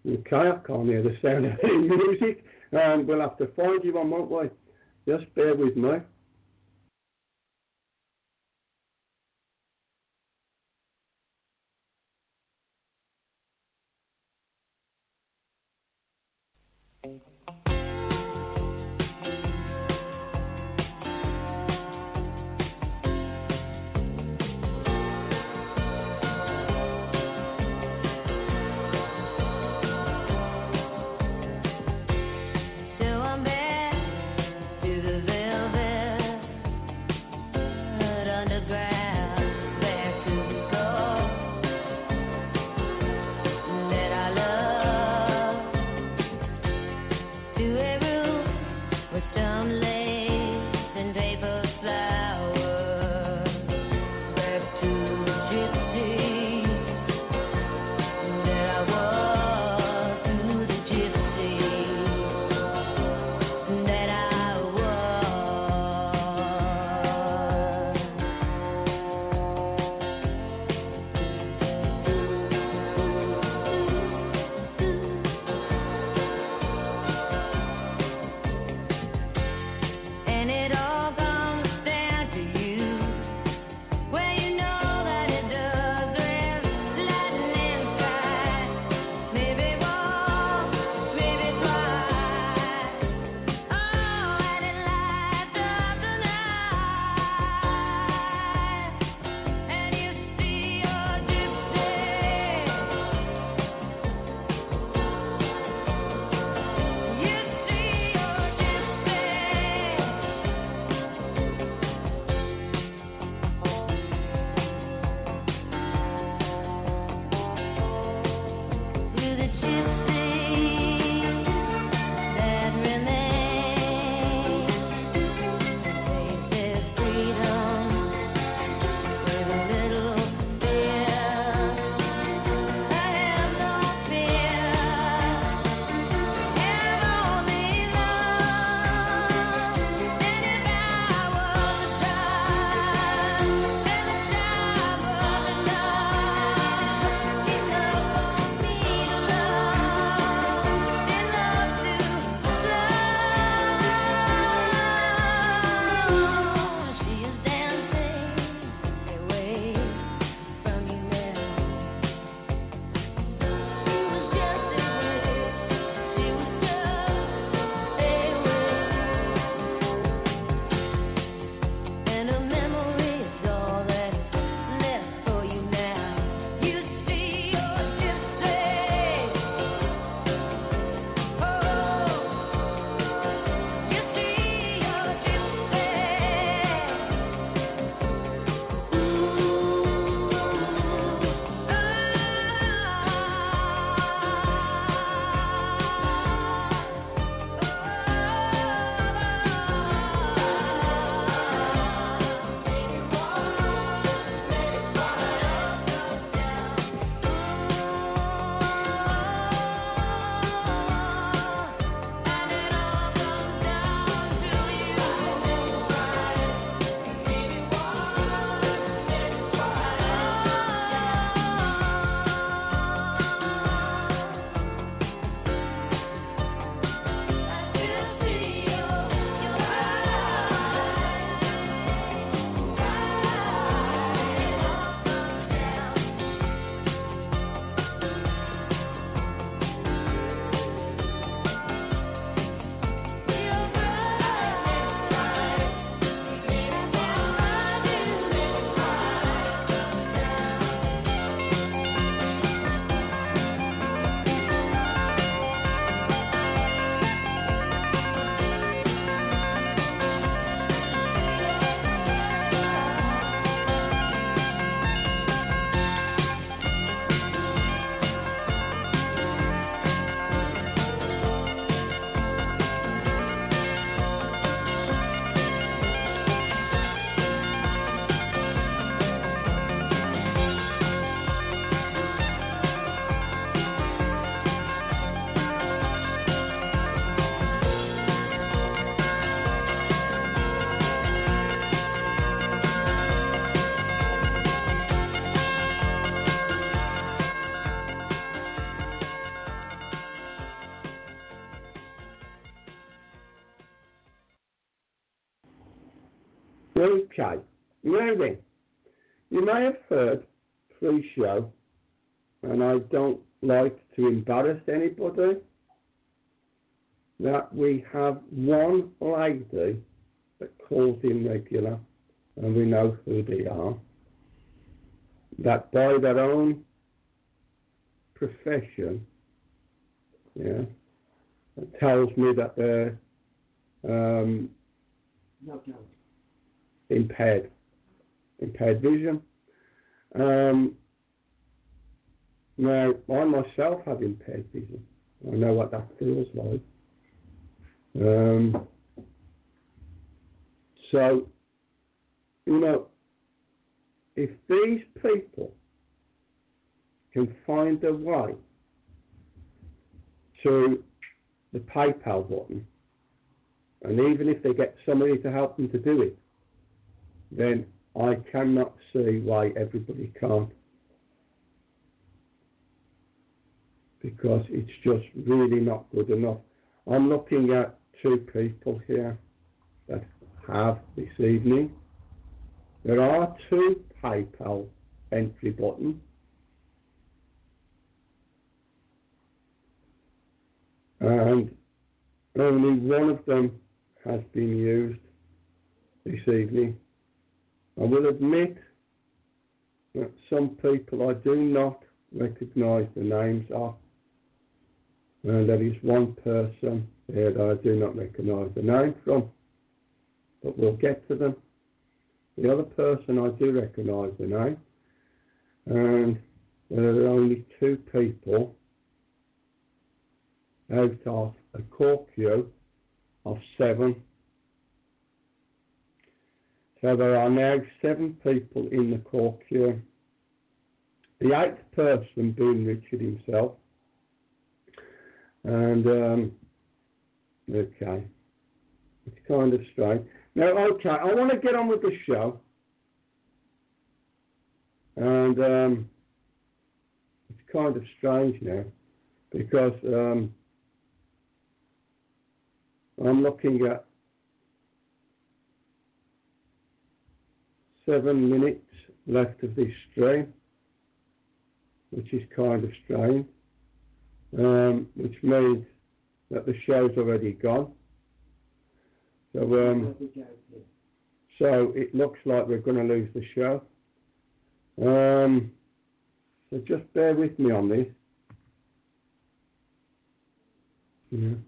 Okay, I can't hear the sound of any music. We'll have to find you one, won't we? Just bear with me. To Okay. Now then, you may have heard pre-show, and I don't like to embarrass anybody, that we have one lady that calls in regular, and we know who they are, that by their own profession, it tells me that they're impaired vision. Now, I myself have impaired vision. I know what that feels like. So, if these people can find a way to the PayPal button, and even if they get somebody to help them to do it, then I cannot see why everybody can't. Because it's just really not good enough. I'm looking at 2 people here that have this evening. There are 2 PayPal entry buttons. And only one of them has been used this evening. I will admit that some people I do not recognise the names of. And there is one person here that I do not recognise the name from, but we'll get to them. The other person I do recognise the name, and there are only 2 people out of a core queue of 7. So there are now 7 people in the core queue. The 8th person being Richard himself. And, okay, it's kind of strange. Now, okay, I want to get on with the show. And it's kind of strange now, because I'm looking at 7 minutes left of this stream, which is kind of strange. Which means that the show's already gone. So it looks like we're going to lose the show. So just bear with me on this. Yeah.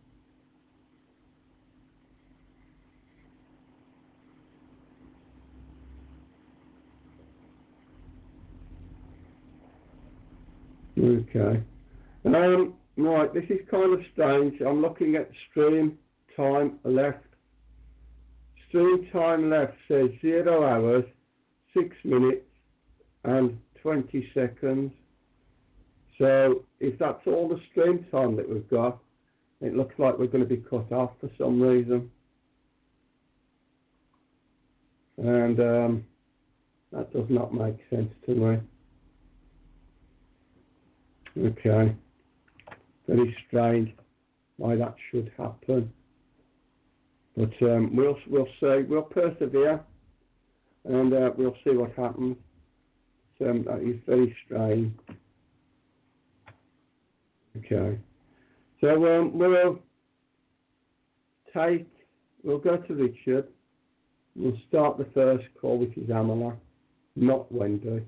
Okay. Right, this is kind of strange. I'm looking at stream time left. Stream time left says 0 hours, 6 minutes and 20 seconds. So if that's all the stream time that we've got, it looks like we're going to be cut off for some reason. And that does not make sense to me. Okay. Very strange why that should happen. But we'll see. We'll persevere, and we'll see what happens. That is very strange. Okay. So we'll go to Richard. We'll start the first call, which is Amala, not Wendy.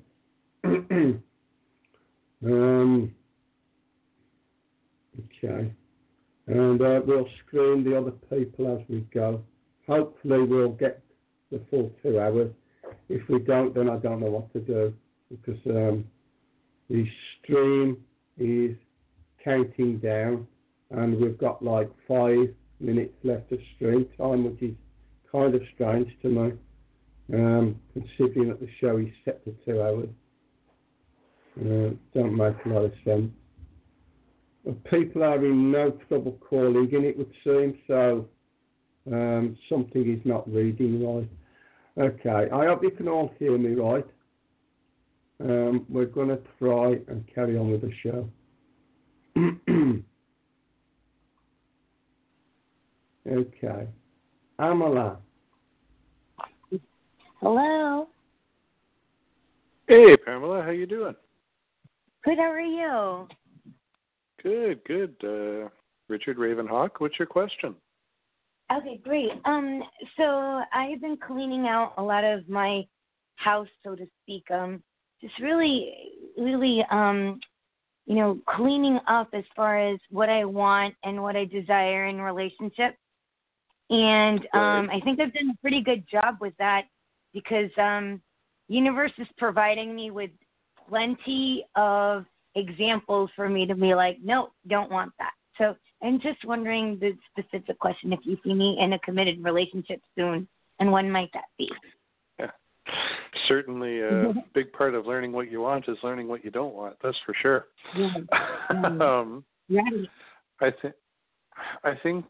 Okay. And we'll screen the other people as we go. Hopefully we'll get the full 2 hours. If we don't, then I don't know what to do, because the stream is counting down and we've got like 5 minutes left of stream time, which is kind of strange to me, considering that the show is set to 2 hours. Don't make a lot of sense. People are in no trouble calling in, it would seem, so something is not reading right. Okay, I hope you can all hear me right. We're going to try and carry on with the show. Okay. Amala. Hello. Hey, Pamela, how you doing? Good, how are you? Good, good. Richard Ravenhawk, what's your question? Okay, great. So I've been cleaning out a lot of my house, so to speak. Just really, cleaning up as far as what I want and what I desire in relationships. And I think I've done a pretty good job with that because universe is providing me with plenty of examples for me to be like, no, don't want that. So I'm just wondering the specific question, if you see me in a committed relationship soon, and when might that be? Yeah. Certainly a big part of learning what you want is learning what you don't want. That's for sure. Right. I think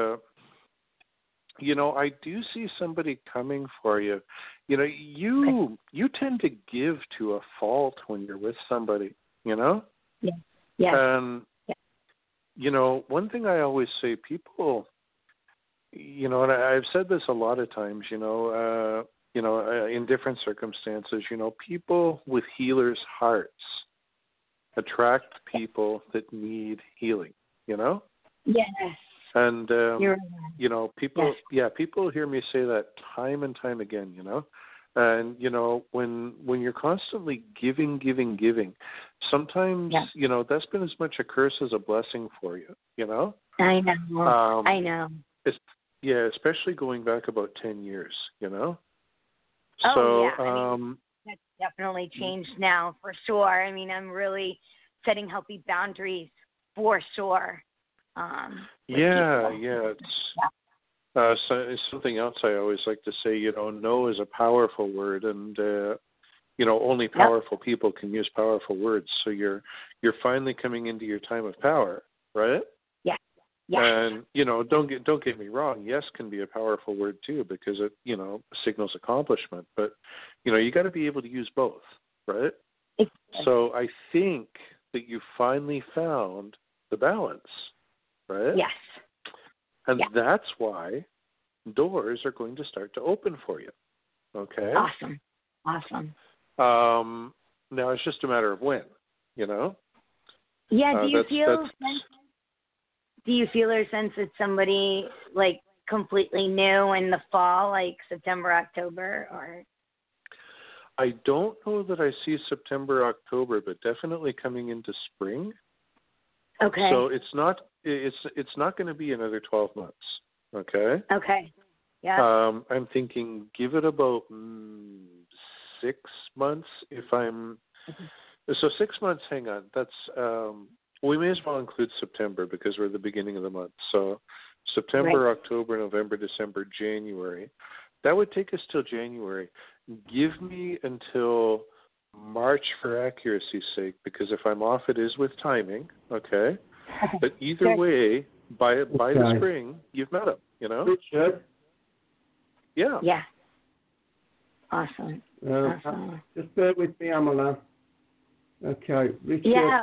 I do see somebody coming for you. You tend to give to a fault when you're with somebody, Yeah. And, one thing I always say, people, and I've said this a lot of times, in different circumstances, people with healers' hearts attract people that need healing, Yes. And, people, yes. People hear me say that time and time again, And, when you're constantly giving, sometimes, that's been as much a curse as a blessing for you, I know. I know. Especially going back about 10 years, Oh, So, yeah. That's definitely changed now, for sure. I mean, I'm really setting healthy boundaries, for sure. So it's something else I always like to say, no is a powerful word, and, only powerful people can use powerful words. So you're finally coming into your time of power, right? Yeah. And, don't get me wrong, yes can be a powerful word too, because it, signals accomplishment, but, you got to be able to use both, right? So I think that you finally found the balance, right? Yes. And that's why doors are going to start to open for you. Okay? Awesome. Now it's just a matter of when, Yeah, do you feel or sense that somebody like completely new in the fall, like September, October, or? I don't know that I see September, October, but definitely coming into spring. Okay. So it's not going to be another 12 months. Okay. Okay. Yeah. I'm thinking give it about 6 months. So 6 months. Hang on. That's we may as well include September because we're at the beginning of the month. So September, right. October, November, December, January. That would take us till January. Give me until March for accuracy's sake, because if I'm off, it is with timing. Okay. But either way, by the spring, you've met him. Richard? Yeah. Awesome. Awesome. Just bear with me, Amala. Okay, Richard. Yeah.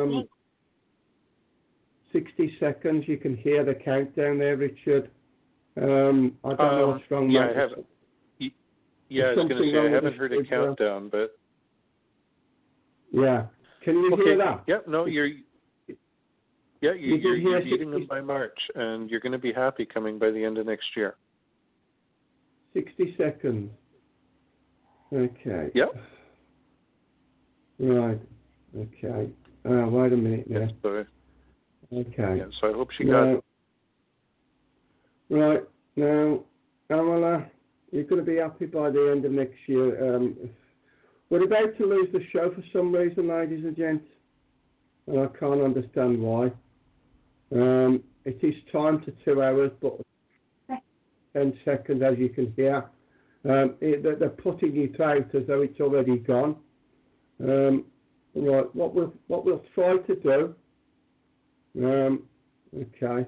60 seconds. You can hear the countdown there, Richard. I don't know what's wrong. Yeah, I haven't. Yeah, I was going to say I haven't heard a countdown, but. Yeah. Can you hear that? Yep. No, you're beating them by March, and you're going to be happy coming by the end of next year. 60 seconds. Okay. Yep. Right. Okay. Wait a minute now. Yes, sorry. Okay. Yeah, so I hope she got it. Right. Now, Amala, you're going to be happy by the end of next year. We're about to lose the show for some reason, ladies and gents, and I can't understand why. It is time to 2 hours, but 10 seconds, as you can hear. They're putting it out as though it's already gone. Right, what we'll try to do. Okay.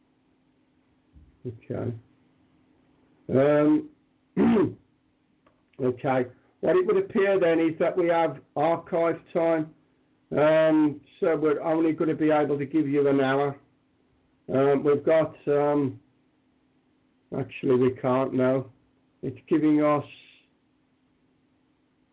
Okay. What it would appear then is that we have archive time. So we're only going to be able to give you an hour. We've got, actually we can't now. It's giving us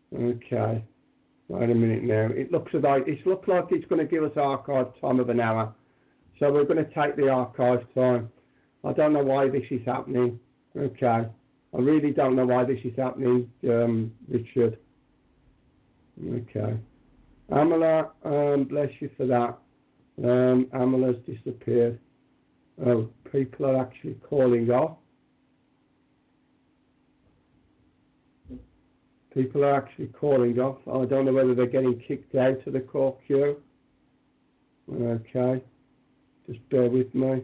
Okay. Wait a minute now. It looks like it's going to give us archive time of an hour. So we're going to take the archive time. I don't know why this is happening. Okay. I really don't know why this is happening, Richard. Okay. Amala, bless you for that. Amala's disappeared. Oh, people are actually calling off. People are actually calling off. I don't know whether they're getting kicked out of the call queue. Okay. Just bear with me.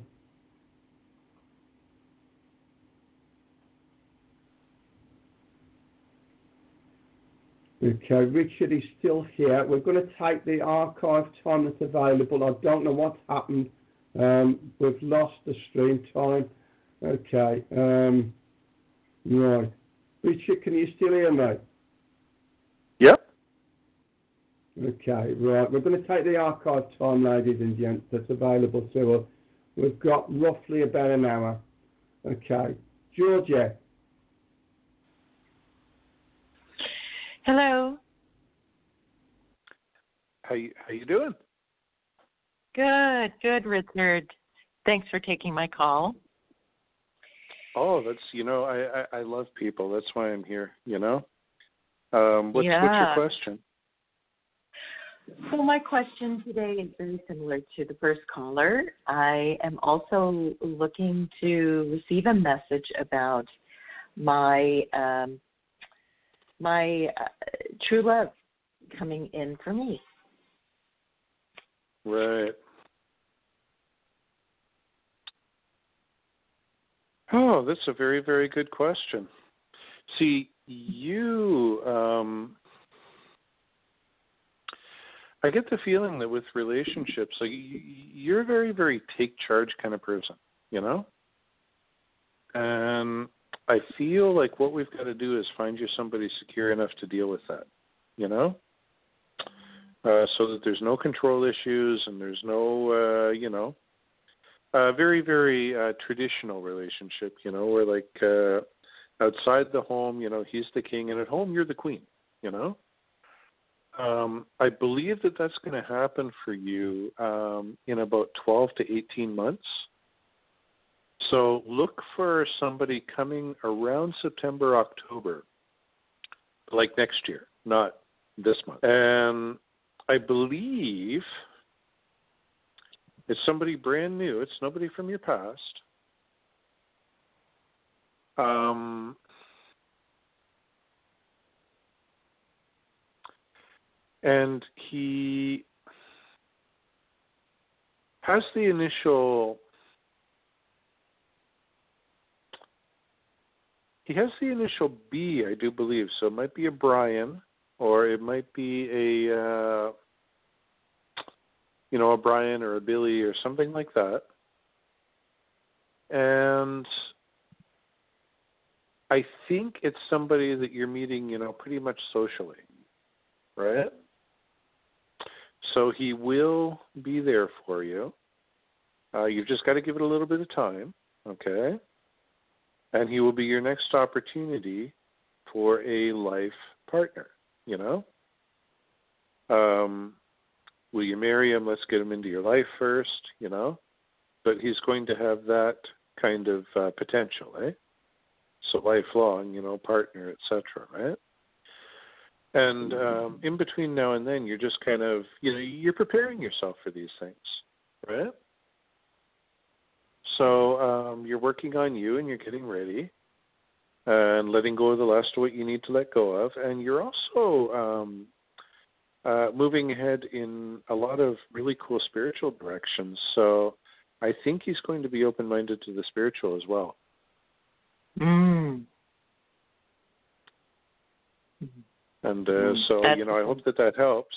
Okay, Richard is still here. We're going to take the archive time that's available. I don't know what's happened. We've lost the stream time. Okay. Right. Richard, can you still hear me? Yep. Okay, right. We're going to take the archive time, ladies and gents, that's available to us. We've got roughly about an hour. Okay. Georgia. Hello. How you doing? Good, Richard. Thanks for taking my call. Oh, that's I love people. That's why I'm here. What's your question? So my question today is very similar to the first caller. I am also looking to receive a message about my true love coming in for me. Right. Oh, that's a very, very good question. See, you, I get the feeling that with relationships, like you're a very, very take charge kind of person, And I feel like what we've got to do is find you somebody secure enough to deal with that, so that there's no control issues and there's no, very, very traditional relationship, where like outside the home, he's the king, and at home you're the queen, I believe that that's going to happen for you in about 12 to 18 months. So look for somebody coming around September, October, like next year, not this month. And I believe it's somebody brand new. It's nobody from your past. And he has the initial... He has the initial B, I do believe. So it might be a Brian, or it might be a Brian or a Billy or something like that. And I think it's somebody that you're meeting, pretty much socially, right? So he will be there for you. You've just got to give it a little bit of time, okay? And he will be your next opportunity for a life partner, Will you marry him? Let's get him into your life first, But he's going to have that kind of potential, eh? So lifelong, partner, etc., right? And in between now and then, you're just kind of, you're preparing yourself for these things, right? So you're working on you, and you're getting ready and letting go of the last of what you need to let go of. And you're also moving ahead in a lot of really cool spiritual directions. So I think he's going to be open-minded to the spiritual as well. Mm. And so, I hope that helps.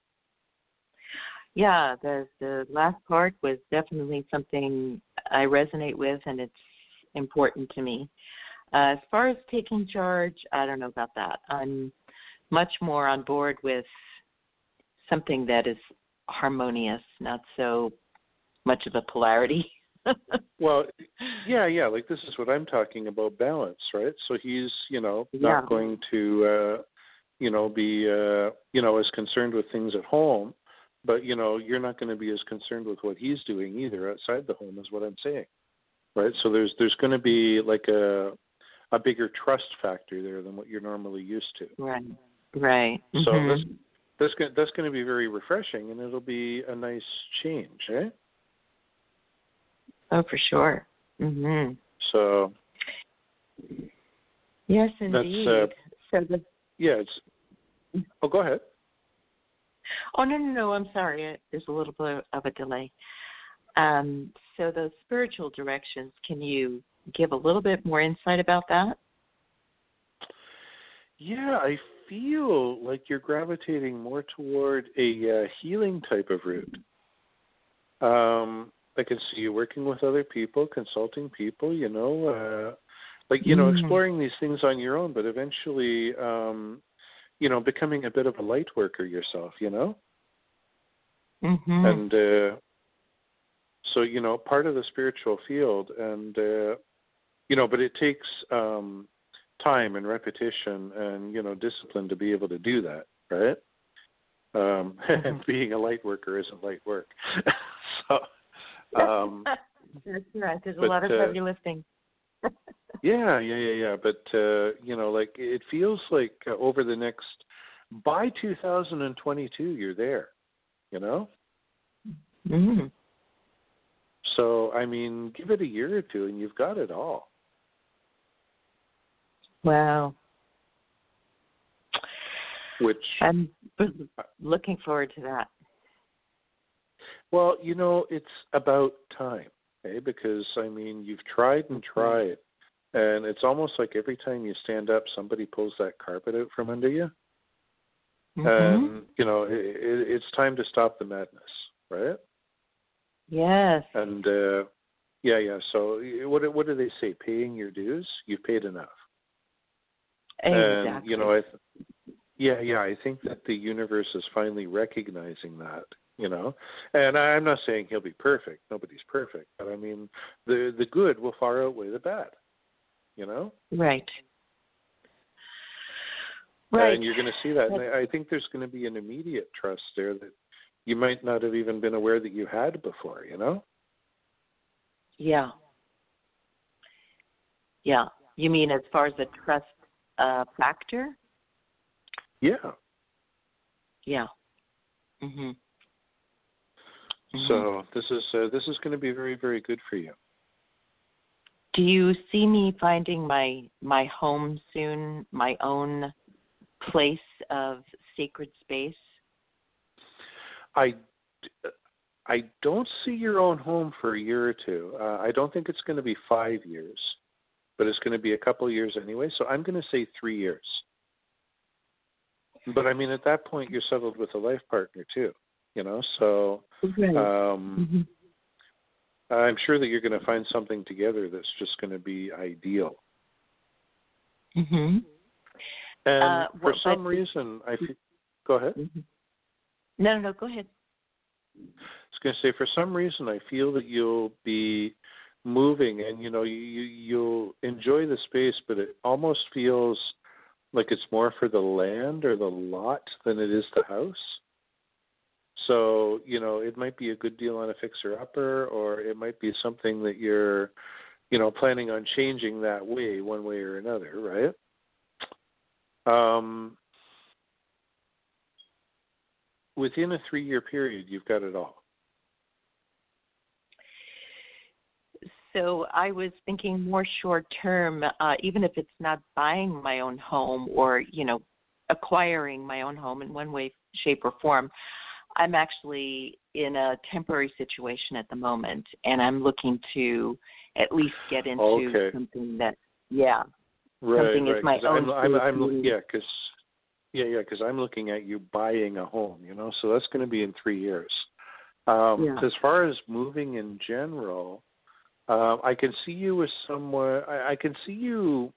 Yeah, the last part was definitely something I resonate with, and it's important to me. As far as taking charge, I don't know about that. I'm much more on board with something that is harmonious, not so much of a polarity. Well, yeah, like this is what I'm talking about, balance, right? So he's, not going to be as concerned with things at home, but you're not going to be as concerned with what he's doing either outside the home, is what I'm saying, right? So there's going to be like a bigger trust factor there than what you're normally used to. Right. So that's going to be very refreshing, and it'll be a nice change, eh? Oh, for sure. Mhm. So yes, indeed. Go ahead. Oh, no. I'm sorry. There's a little bit of a delay. So those spiritual directions, can you give a little bit more insight about that? Yeah, I feel like you're gravitating more toward a healing type of route. I can see you working with other people, consulting people, exploring these things on your own, but eventually, becoming a bit of a light worker yourself, Mm-hmm. And so, part of the spiritual field, and, but it takes time and repetition and, discipline to be able to do that, right? Being a light worker isn't light work. So, that's right. There's a lot of heavy lifting. Yeah. But, it feels like over the next, by 2022, you're there, Mm-hmm. So, give it a year or two and you've got it all. Wow. Which I'm looking forward to that. Well, it's about time, because, you've tried and tried, and it's almost like every time you stand up, somebody pulls that carpet out from under you. Mm-hmm. And, it's time to stop the madness, right? Yes. And, so what do they say? Paying your dues? You've paid enough. Exactly. And, I think that the universe is finally recognizing that. And I'm not saying he'll be perfect. Nobody's perfect. But the good will far outweigh the bad, Right. And you're going to see that. And I think there's going to be an immediate trust there that you might not have even been aware that you had before, Yeah. Yeah. You mean as far as the trust factor? Yeah. Yeah. Mhm. So this is going to be very, very good for you. Do you see me finding my home soon, my own place of sacred space? I don't see your own home for a year or two. I don't think it's going to be 5 years, but it's going to be a couple of years anyway. So I'm going to say 3 years. But at that point, you're settled with a life partner too. So I'm sure that you're going to find something together that's just going to be ideal. Mm-hmm. And for some reason, go ahead. Mm-hmm. No, go ahead. I was going to say, for some reason, I feel that you'll be moving, and you'll enjoy the space, but it almost feels like it's more for the land or the lot than it is the house. So, it might be a good deal on a fixer-upper, or it might be something that you're, planning on changing that way, one way or another, right? Within a 3-year period, you've got it all. So I was thinking more short-term, even if it's not buying my own home or, acquiring my own home in one way, shape, or form. I'm actually in a temporary situation at the moment, and I'm looking to at least get into something that, something is my own. Because I'm looking at you buying a home, so that's going to be in 3 years. As far as moving in general, I can see you with somewhere. I can see you.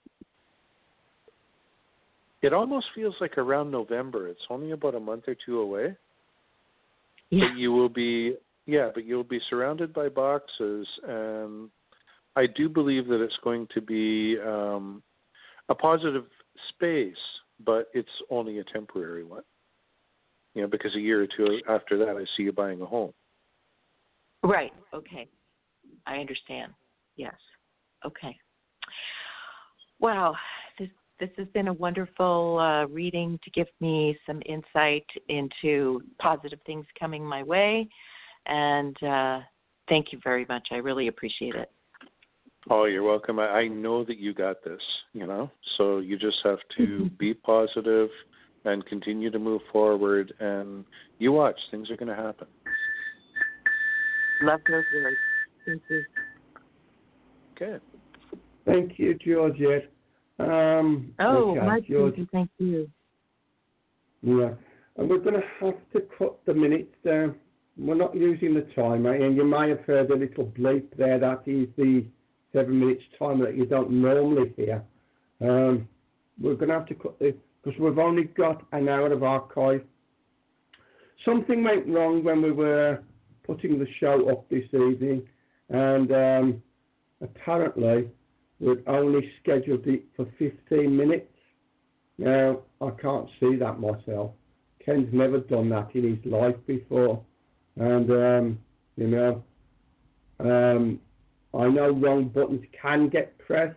It almost feels like around November. It's only about a month or two away. Yeah. But you will be, but you'll be surrounded by boxes, and I do believe that it's going to be a positive space, but it's only a temporary one. Because a year or two after that, I see you buying a home. Right. Okay. I understand. Yes. Okay. Wow. This has been a wonderful reading to give me some insight into positive things coming my way. And thank you very much. I really appreciate it. Oh, you're welcome. I know that you got this, so you just have to be positive and continue to move forward. And you watch, things are going to happen. Love those words. Thank you. Okay. Thank you, Georgette. My pleasure. Thank you. Yeah. And we're going to have to cut the minutes down. We're not using the timer, and you may have heard a little bleep there. That is the 7 minutes timer that you don't normally hear. We're going to have to cut this because we've only got an hour of archive. Something went wrong when we were putting the show up this evening, and apparently we'd only scheduled it for 15 minutes. Now, I can't see that myself. Ken's never done that in his life before. And, I know wrong buttons can get pressed,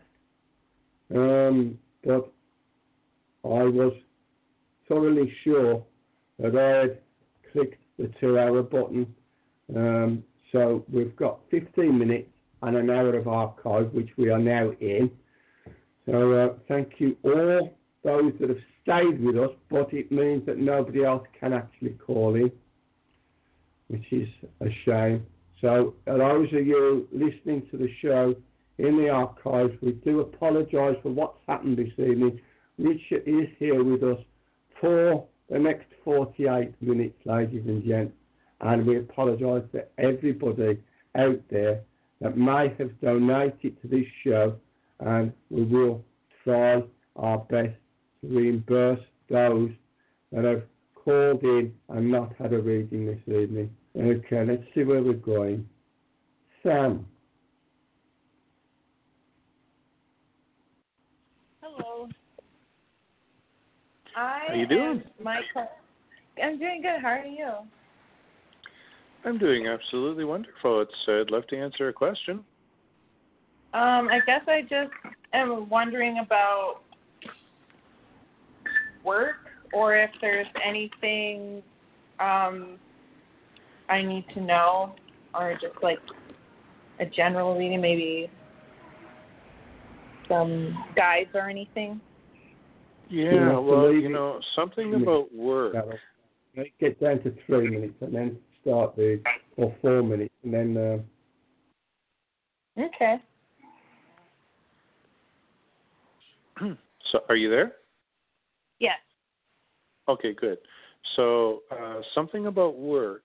but I was thoroughly sure that I had clicked the 2-hour button. So we've got 15 minutes and an hour of archive, which we are now in. So thank you all those that have stayed with us, but it means that nobody else can actually call in, which is a shame. So those of you listening to the show in the archives, we do apologise for what's happened this evening. Richard is here with us for the next 48 minutes, ladies and gents, and we apologise to everybody out there that may have donated to this show, and we will try our best to reimburse those that have called in and not had a reading this evening. Okay, let's see where we're going. Sam. Hello. How you doing? I'm doing good. How are you? I'm doing absolutely wonderful. I'd love to answer a question. I guess I just am wondering about work, or if there's anything I need to know, or just like a general reading, maybe some guides or anything. Yeah, well, something about work. Get down to 3 minutes and then start or 4 minutes and then. Okay. So, are you there? Yes. Okay, good. So, something about work.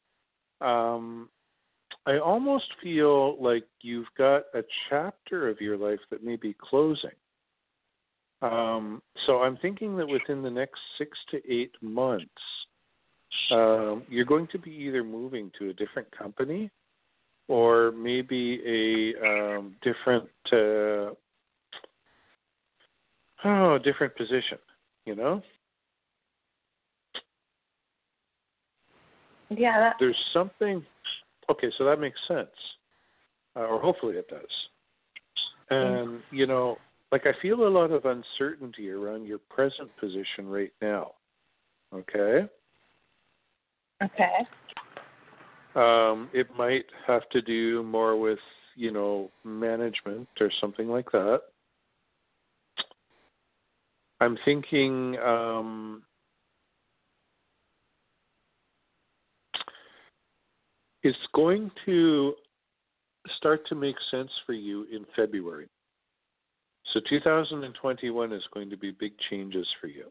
I almost feel like you've got a chapter of your life that may be closing. So I'm thinking that within the next 6 to 8 months, you're going to be either moving to a different company or maybe a different position, Yeah. There's something. Okay, so that makes sense, or hopefully it does. And, I feel a lot of uncertainty around your present position right now, okay? Okay. It might have to do more with, management or something like that. I'm thinking it's going to start to make sense for you in February. So 2021 is going to be big changes for you.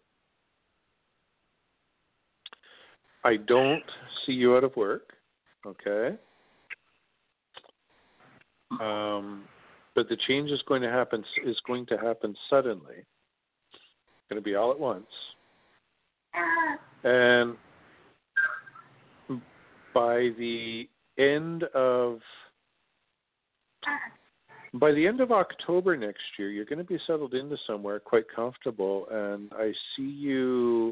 I don't see you out of work, okay? But the change is going to happen suddenly. It's going to be all at once. And by the end of by the end of October next year, you're going to be settled into somewhere quite comfortable, and I see you.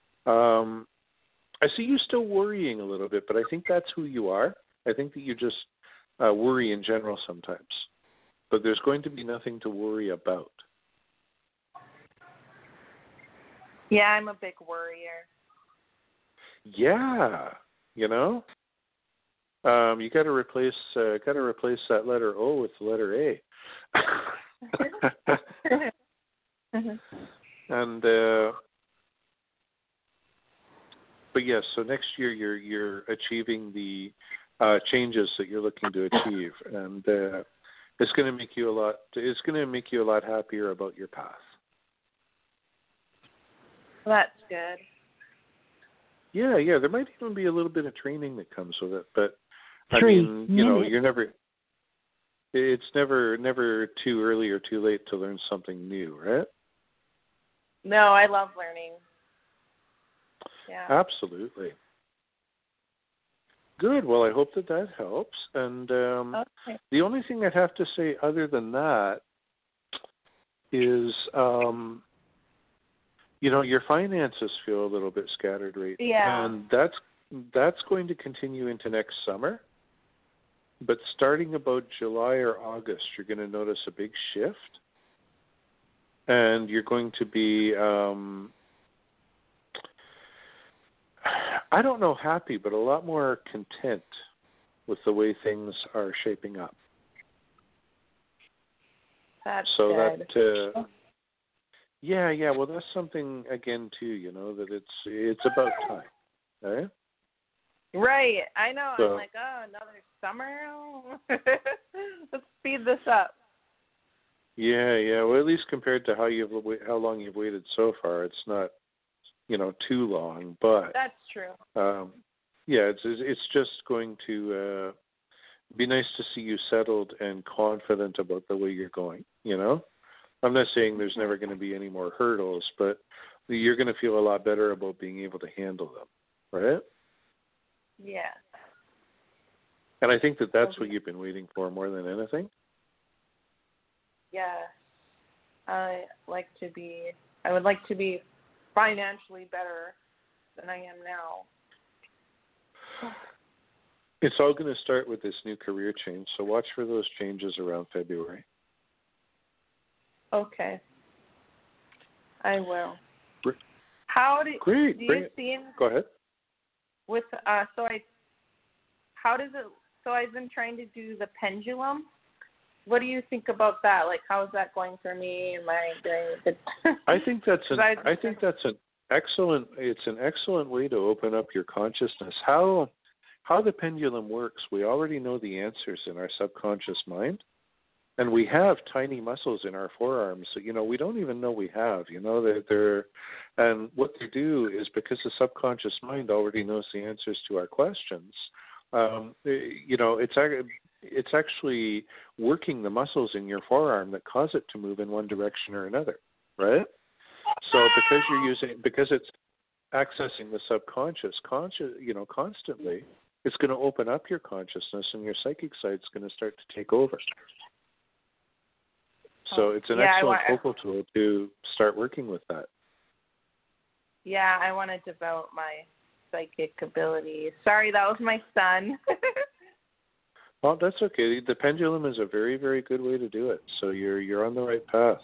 I see you still worrying a little bit, but I think that's who you are. I think that you just worry in general sometimes, but there's going to be nothing to worry about. Yeah, I'm a big worrier. Yeah, you know, you got to replace that letter O with the letter A. And but yes, so next year you're achieving the changes that you're looking to achieve, and it's going to make you a lot. It's going to make you a lot happier about your path. That's good. Yeah. There might even be a little bit of training that comes with it, but I mean, you know, you're never. It's never too early or too late to learn something new, right? No, I love learning. Yeah. Absolutely. Good. Well, I hope that helps. And Okay. the only thing I'd have to say other than that is, you know, your finances feel a little bit scattered right now. Yeah. And that's going to continue into next summer. But starting about July or August, you're going to notice a big shift. And you're going to be, I don't know, happy, but a lot more content with the way things are shaping up. That's so good. that, yeah. Well, that's something again too. You know that it's about time, right? Right. I know. So, I'm like, oh, another summer. Let's speed this up. Yeah. Well, at least compared to how long you've waited so far, it's not, you know, too long. But That's true. yeah, it's just going to be nice to see you settled and confident about the way you're going. You know, I'm not saying there's never going to be any more hurdles, but you're going to feel a lot better about being able to handle them, right? Yeah. And I think that's what you've been waiting for more than anything. Yeah. I would like to be financially better than I am now. It's all going to start with this new career change, so watch for those changes around February. Okay. I will. Great. Do you see Go ahead. with how does it? So I've been trying to do the pendulum. What do you think about that? Like, how is that going for me? Am I doing good? I think that's an excellent. It's an excellent way to open up your consciousness. How the pendulum works. We already know the answers in our subconscious mind, and we have tiny muscles in our forearms that, you know, we don't even know we have. You know, and what they do is, because the subconscious mind already knows the answers to our questions. You know, it's actually working the muscles in your forearm that cause it to move in one direction or another, right? So because it's accessing the subconscious, constantly, it's going to open up your consciousness, and your psychic side's going to start to take over. So it's an excellent focal tool to start working with that. Yeah, I want to develop my psychic abilities. Sorry, that was my son. Well, that's okay. The pendulum is a very, very good way to do it. So you're on the right path.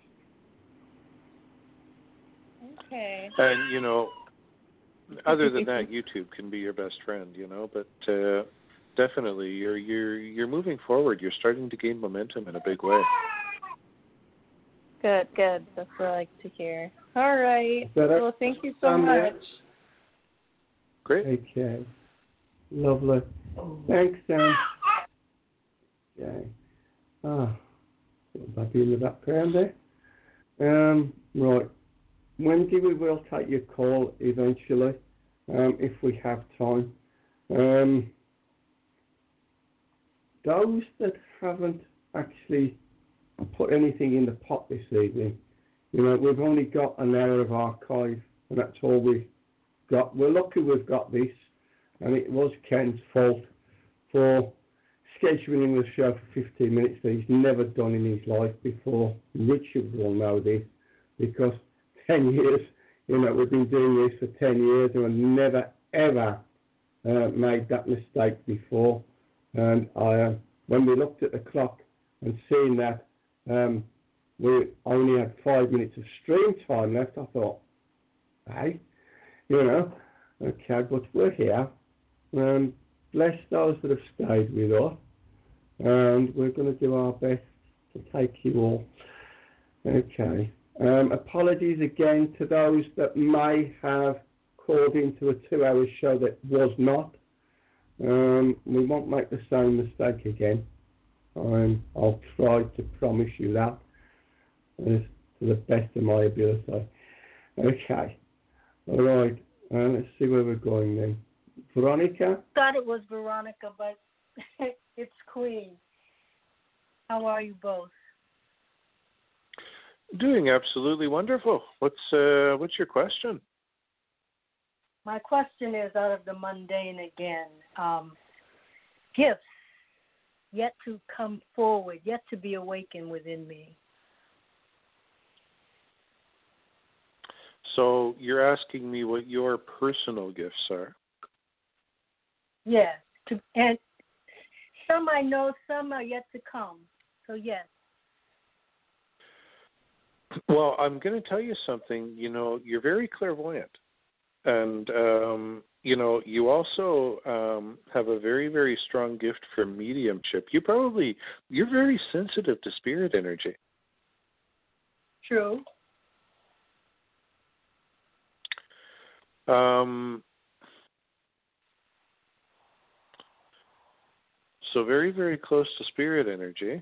Okay. And, you know, other than that, YouTube can be your best friend, you know, but definitely you're moving forward. You're starting to gain momentum in a big way. Good. That's what I like to hear. All right. Well, thank you so much. Great. Okay. Lovely. Thanks, Dan. Okay. Baby in the background there. Right. Wendy, we will take your call eventually, if we have time. Those that haven't actually put anything in the pot this evening, you know, we've only got an hour of archive, and that's all we've got. We're lucky we've got this, and it was Ken's fault for scheduling the show for 15 minutes that he's never done in his life before. Richard will know this because 10 years, we've been doing this for 10 years and I've never, ever made that mistake before. And when we looked at the clock and seen that we only had 5 minutes of stream time left, I thought, hey, okay, but we're here. Bless those that have stayed with us, and we're going to do our best to take you all. Okay. Apologies again to those that may have called into a 2-hour show that was not. We won't make the same mistake again. I'll try to promise you that to the best of my ability. Okay. All right. Let's see where we're going then. Veronica? Thought it was Veronica, but it's Queen. How are you both? Doing absolutely wonderful. What's your question? My question is out of the mundane again. Gifts yet to come forward, yet to be awakened within me. So you're asking me what your personal gifts are? Yes, and some I know, some are yet to come. So yes. Well, I'm going to tell you something. You're very clairvoyant, and you also have a very, very strong gift for mediumship. You're very sensitive to spirit energy. True. So very, very close to spirit energy.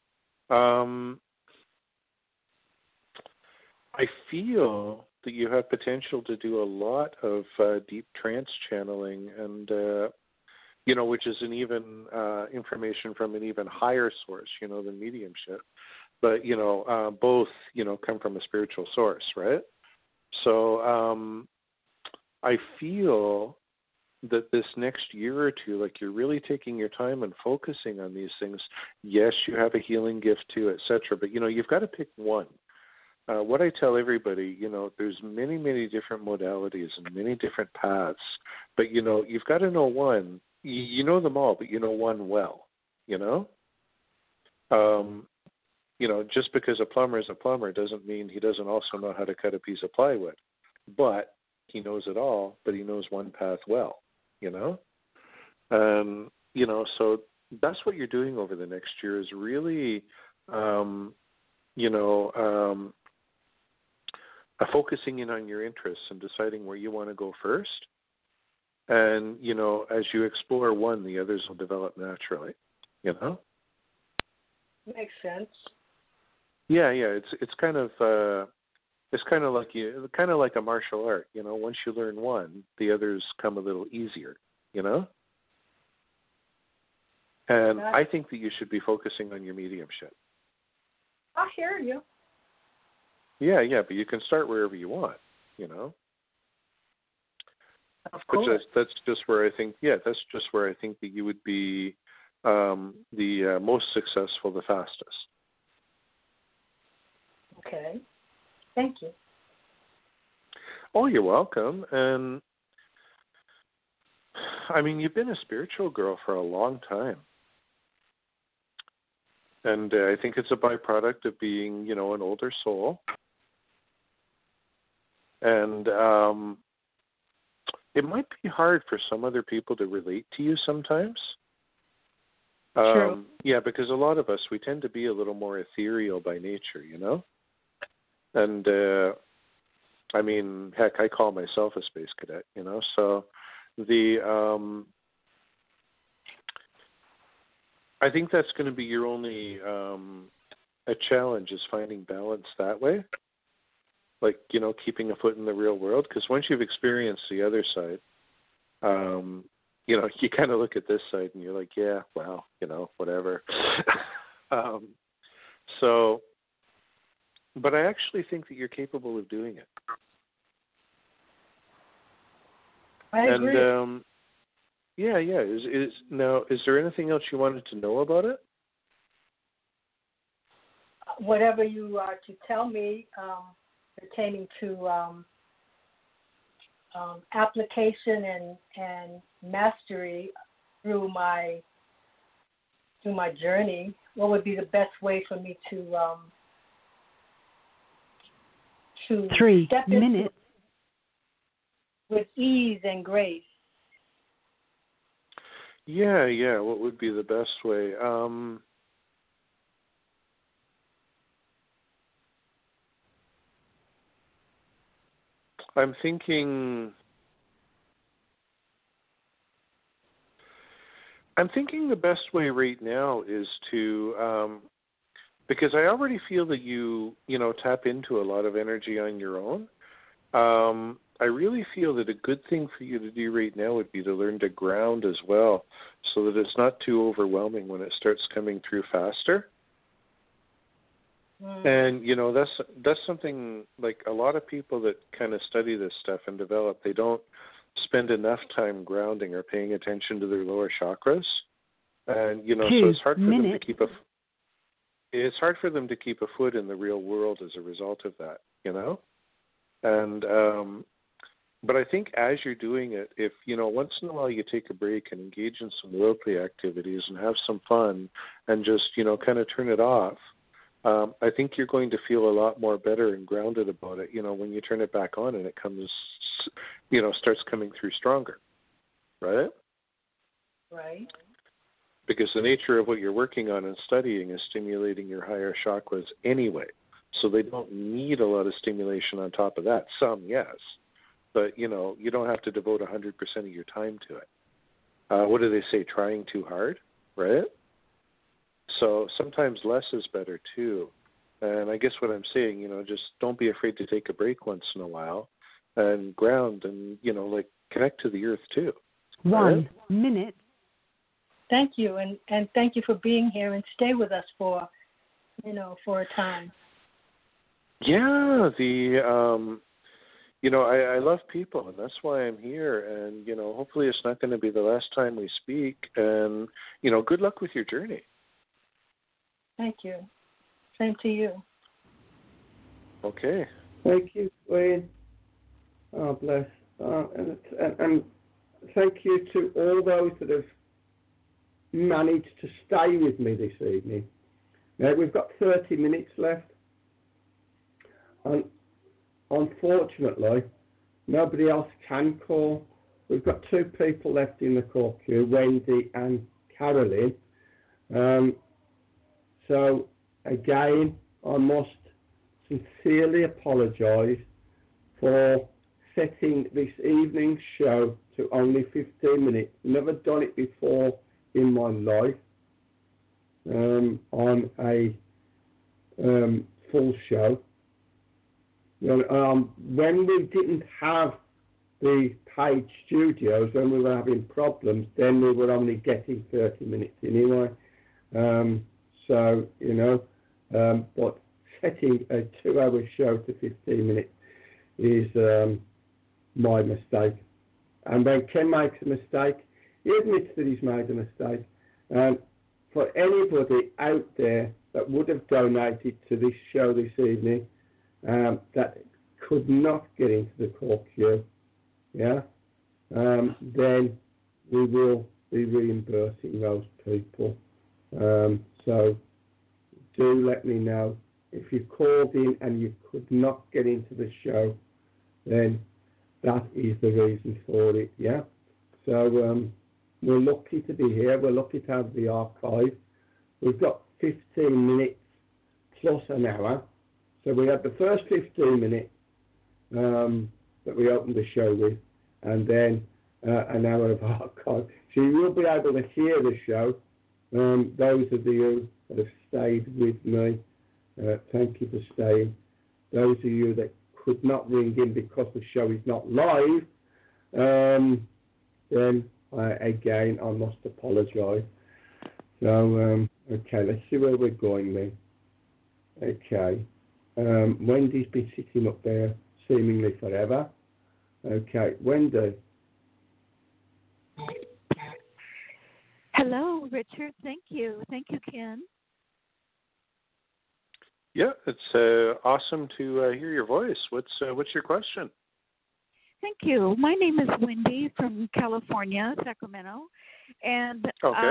I feel that you have potential to do a lot of deep trance channeling, and which is an even information from an even higher source, than mediumship. But both come from a spiritual source, right? So I feel that this next year or two, like you're really taking your time and focusing on these things. Yes, you have a healing gift too, etc. But you've got to pick one. What I tell everybody, there's many, many different modalities and many different paths. But you've got to know one. You know them all, but you know one well. Just because a plumber is a plumber doesn't mean he doesn't also know how to cut a piece of plywood. But he knows it all, but he knows one path well. So that's what you're doing over the next year is really, focusing in on your interests and deciding where you want to go first. And, as you explore one, the others will develop naturally, Makes sense. Yeah. It's kind of like a martial art, once you learn one, the others come a little easier, And I think that you should be focusing on your mediumship. I hear you. Yeah, but you can start wherever you want, Of course. That's just where I think that you would be the most successful, the fastest. Okay. Thank you. Oh, you're welcome. And you've been a spiritual girl for a long time. And I think it's a byproduct of being, an older soul. And it might be hard for some other people to relate to you sometimes. True. Yeah, because a lot of us, we tend to be a little more ethereal by nature, And, heck, I call myself a space cadet, So I think that's going to be your only a challenge is finding balance that way. Like, keeping a foot in the real world. Because once you've experienced the other side, you kind of look at this side and you're like, yeah, well, whatever. But I actually think that you're capable of doing it. I agree. Yeah, yeah. Is there anything else you wanted to know about it? Whatever you are to tell me pertaining to application and mastery through my journey, what would be the best way for me to 3 step minutes with ease and grace? Yeah. What would be the best way? I'm thinking the best way right now is to, because I already feel that you tap into a lot of energy on your own. I really feel that a good thing for you to do right now would be to learn to ground as well, so that it's not too overwhelming when it starts coming through faster. And that's something, like, a lot of people that kind of study this stuff and develop, they don't spend enough time grounding or paying attention to their lower chakras, and so it's hard for them to keep a foot in the real world as a result of that, and but I think as you're doing it, if once in a while you take a break and engage in some role play activities and have some fun and just kind of turn it off, I think you're going to feel a lot more better and grounded about it, when you turn it back on and it comes, starts coming through stronger, right? Right. Because the nature of what you're working on and studying is stimulating your higher chakras anyway. So they don't need a lot of stimulation on top of that. Some, yes. But, you don't have to devote 100% of your time to it. What do they say? Trying too hard, right? So sometimes less is better too. And I guess what I'm saying, just don't be afraid to take a break once in a while and ground and, connect to the earth too. 1 minute. Thank you. And thank you for being here and stay with us for a time. Yeah. I love people, and that's why I'm here. And, hopefully it's not going to be the last time we speak. And, good luck with your journey. Thank you. Same to you. Okay. Thank you, Wayne. Oh, bless. And thank you to all those that have managed to stay with me this evening. Now, we've got 30 minutes left. And unfortunately, nobody else can call. We've got 2 people left in the call queue, Wendy and Carolyn. So, again, I must sincerely apologise for setting this evening's show to only 15 minutes. Never done it before in my life on a full show. When we didn't have the Page Studios, when we were having problems, then we were only getting 30 minutes anyway. But setting a 2-hour show to 15 minutes is my mistake. And when Ken makes a mistake, he admits that he's made a mistake. And for anybody out there that would have donated to this show this evening, that could not get into the call queue, then we will be reimbursing those people. So do let me know. If you called in and you could not get into the show, then that is the reason for it, So we're lucky to be here. We're lucky to have the archive. We've got 15 minutes plus an hour. So we had the first 15 minutes that we opened the show with, and then an hour of archive. So you will be able to hear the show. Those of you that have stayed with me, thank you for staying. Those of you that could not ring in because the show is not live, then again, I must apologise. So, okay, let's see where we're going then. Okay. Wendy's been sitting up there seemingly forever. Okay, Wendy. Richard. Thank you. Thank you, Ken. Yeah, it's awesome to hear your voice. What's your question? Thank you. My name is Wendy from California, Sacramento, and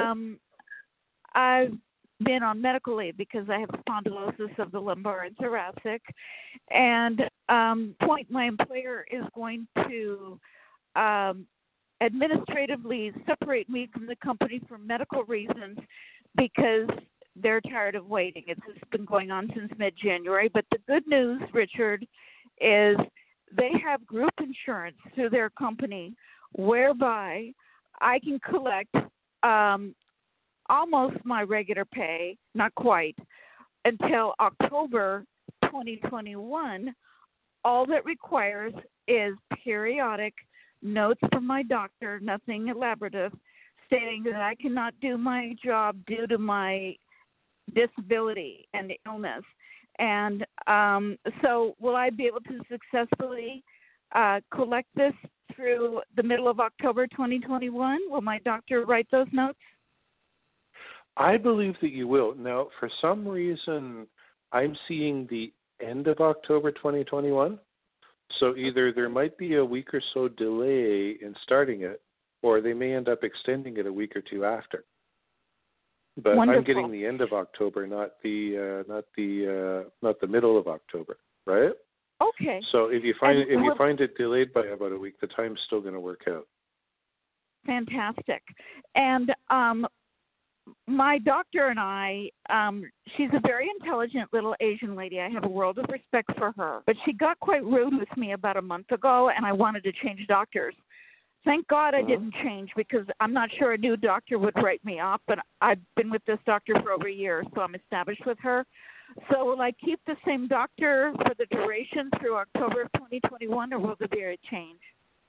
I've been on medical leave because I have spondylosis of the lumbar and thoracic. And my employer is going to administratively separate me from the company for medical reasons because they're tired of waiting. It's been going on since mid-January. But the good news, Richard, is they have group insurance through their company whereby I can collect almost my regular pay, not quite, until October 2021. All that requires is periodic notes from my doctor, nothing elaborative, stating that I cannot do my job due to my disability and illness. And so will I be able to successfully collect this through the middle of October 2021? Will my doctor write those notes? I believe that you will. Now, for some reason, I'm seeing the end of October 2021. So either there might be a week or so delay in starting it, or they may end up extending it a week or two after. But Wonderful. I'm getting the end of October, not the middle of October, right? Okay. So if you find it delayed by about a week, the time's still going to work out. Fantastic. And my doctor and I, she's a very intelligent little Asian lady. I have a world of respect for her. But she got quite rude with me about a month ago, and I wanted to change doctors. Thank God I didn't change because I'm not sure a new doctor would write me up, but I've been with this doctor for over a year, so I'm established with her. So will I keep the same doctor for the duration through October of 2021, or will there be a change?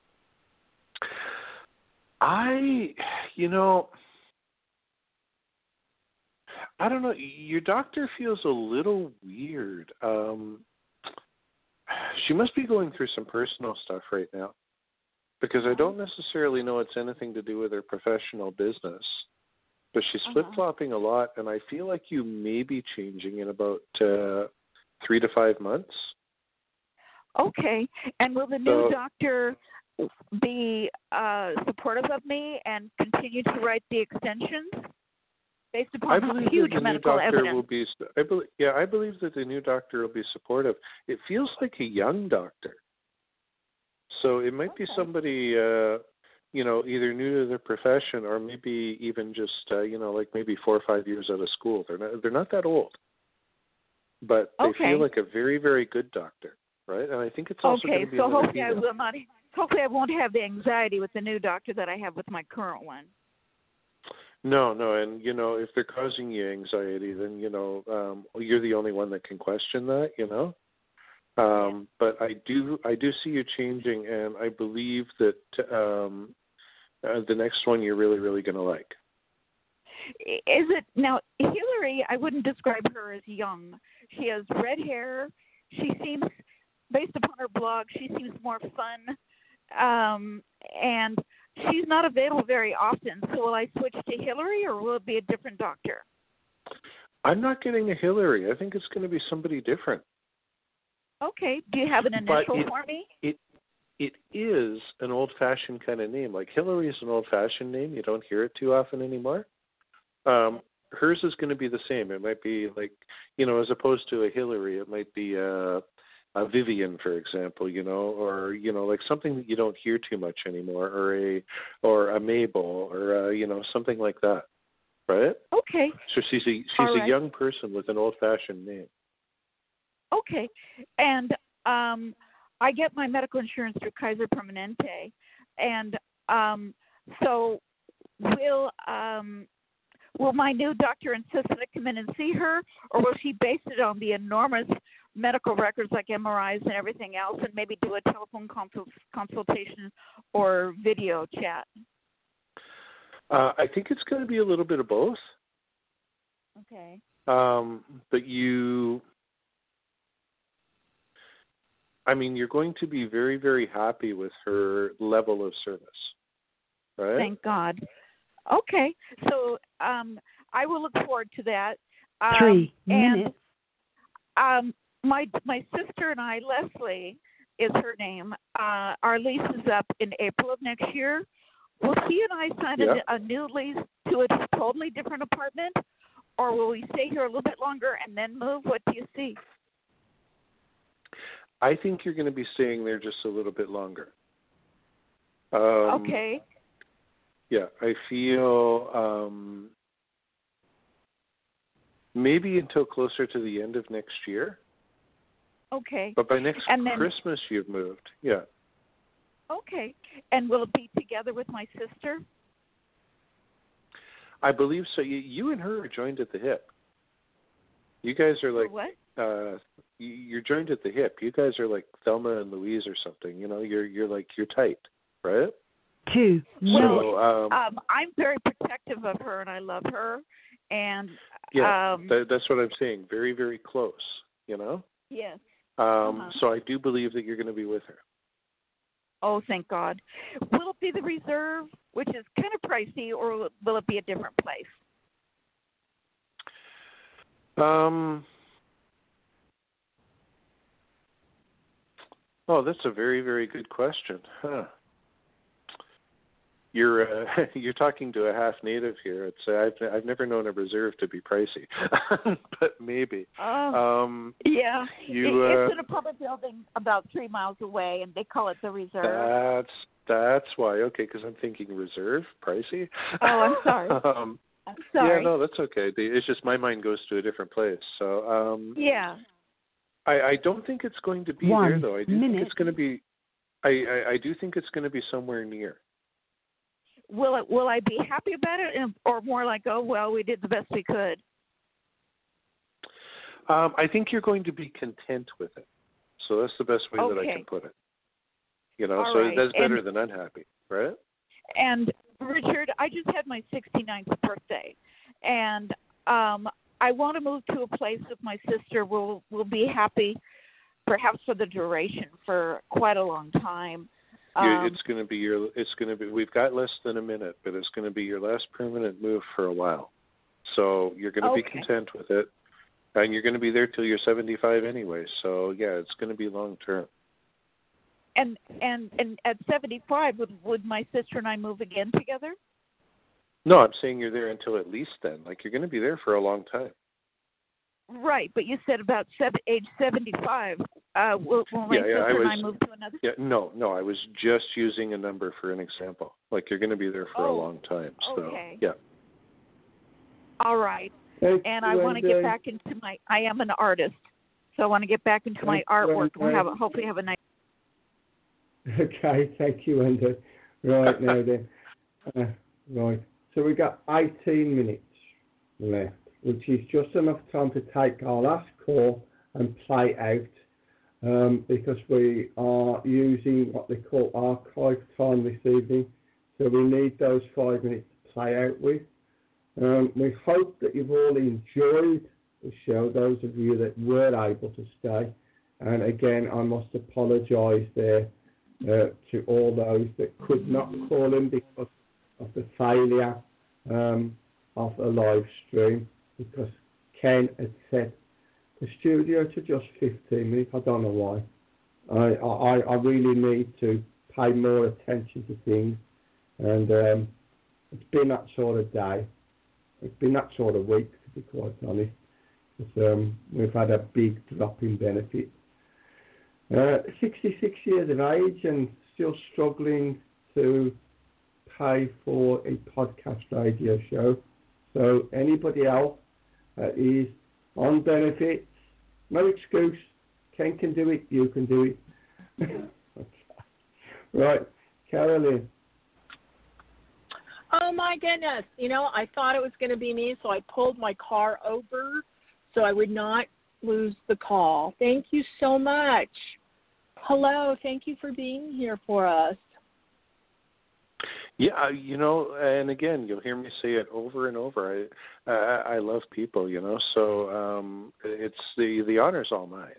I don't know. Your doctor feels a little weird. She must be going through some personal stuff right now, because I don't necessarily know it's anything to do with her professional business. But she's flip-flopping a lot, and I feel like you may be changing in about 3 to 5 months. Okay. And will the new doctor be supportive of me and continue to write the extensions based upon huge medical evidence? I believe that the new doctor will be supportive. It feels like a young doctor. So it might be somebody, either new to their profession or maybe even just, like maybe 4 or 5 years out of school. They're not that old, but they feel like a very, very good doctor, right? And I think it's also going to be hopefully I won't have the anxiety with the new doctor that I have with my current one. No, and if they're causing you anxiety, then you're the only one that can question that, But I do see you changing, and I believe that the next one you're really, really going to like. Is it now, Hillary? I wouldn't describe her as young. She has red hair. She seems, based upon her blog, she seems more fun, and she's not available very often. So will I switch to Hillary, or will it be a different doctor? I'm not getting a Hillary. I think it's going to be somebody different. Okay. Do you have an initial for me? It is an old-fashioned kind of name. Like Hillary is an old-fashioned name. You don't hear it too often anymore. Hers is going to be the same. It might be like, as opposed to a Hillary, it might be a Vivian, for example, or like something that you don't hear too much anymore, or a Mabel, or something like that, right? Okay. So she's a young person with an old-fashioned name. Okay, and I get my medical insurance through Kaiser Permanente, and so will my new doctor insist that I come in and see her, or will she base it on the enormous medical records like MRIs and everything else, and maybe do a telephone consultation or video chat? I think it's going to be a little bit of both. Okay. But you're going to be very, very happy with her level of service, right? Thank God. Okay, so I will look forward to that. 3 minutes. And my sister and I, Leslie is her name. Our lease is up in April of next year. Will she and I sign a new lease to a totally different apartment, or will we stay here a little bit longer and then move? What do you see? I think you're going to be staying there just a little bit longer. Okay. Yeah, I feel maybe until closer to the end of next year. Okay. But by next Christmas, you've moved. Yeah. Okay. And will it be together with my sister? I believe so. You and her are joined at the hip. You guys are like what? You're joined at the hip. You guys are like Thelma and Louise or something. You know, you're tight, right? 2 minutes. So, I'm very protective of her, and I love her. And that's what I'm saying. Very, very close. You know. Yes. So I do believe that you're going to be with her. Oh, thank God. Will it be the reserve, which is kind of pricey, or will it be a different place? Oh, that's a very, very good question. Huh. You're talking to a half native here. It's I've never known a reserve to be pricey, but maybe. Yeah, it's in a public building about 3 miles away, and they call it the reserve. That's why. Okay, because I'm thinking reserve pricey. Oh, I'm sorry. I'm sorry. Yeah, no, that's okay. It's just my mind goes to a different place. So yeah. I don't think it's going to be there though. I do think it's going to be. I do think it's going to be somewhere near. Will I be happy about it, or more like, oh well, we did the best we could? I think you're going to be content with it. So that's the best way that I can put it. You know, all so right. that's better than unhappy, right? And Richard, I just had my 69th birthday, and I want to move to a place with my sister. We'll be happy, perhaps for the duration, for quite a long time. It's going to be. We've got less than a minute, but it's going to be your last permanent move for a while. So you're going to be content with it, and you're going to be there till you're 75 anyway. So yeah, it's going to be long term. And at 75, would my sister and I move again together? No, I'm saying you're there until at least then. Like you're going to be there for a long time. Right, but you said about age 75. Will my sister and I move to another? Yeah, no. I was just using a number for an example. Like you're going to be there for a long time. So okay. Yeah. All right. And I want to get back into I am an artist, so I want to get back into my artwork. We'll hopefully have a nice. Okay, thank you, Wendy. Right now then. Right. So we got 18 minutes left, which is just enough time to take our last call and play out, because we are using what they call archive time this evening. So we need those 5 minutes to play out with. We hope that you've all enjoyed the show, those of you that were able to stay. And again, I must apologise there to all those that could not call in because of the failure of the live stream, because Ken had set the studio to just 15 minutes. I don't know why. I really need to pay more attention to things, and it's been that sort of day. It's been that sort of week, to be quite honest. We've had a big drop in benefits. 66 years of age and still struggling to pay for a podcast radio show. So anybody else is on benefits, no excuse. Ken can do it, you can do it. Okay. Right, Carolyn. Oh my goodness. I thought it was going to be me, so I pulled my car over so I would not lose the call. Thank you so much. Hello, thank you for being here for us. Yeah, and again, you'll hear me say it over and over. I love people, so it's the honor's all mine.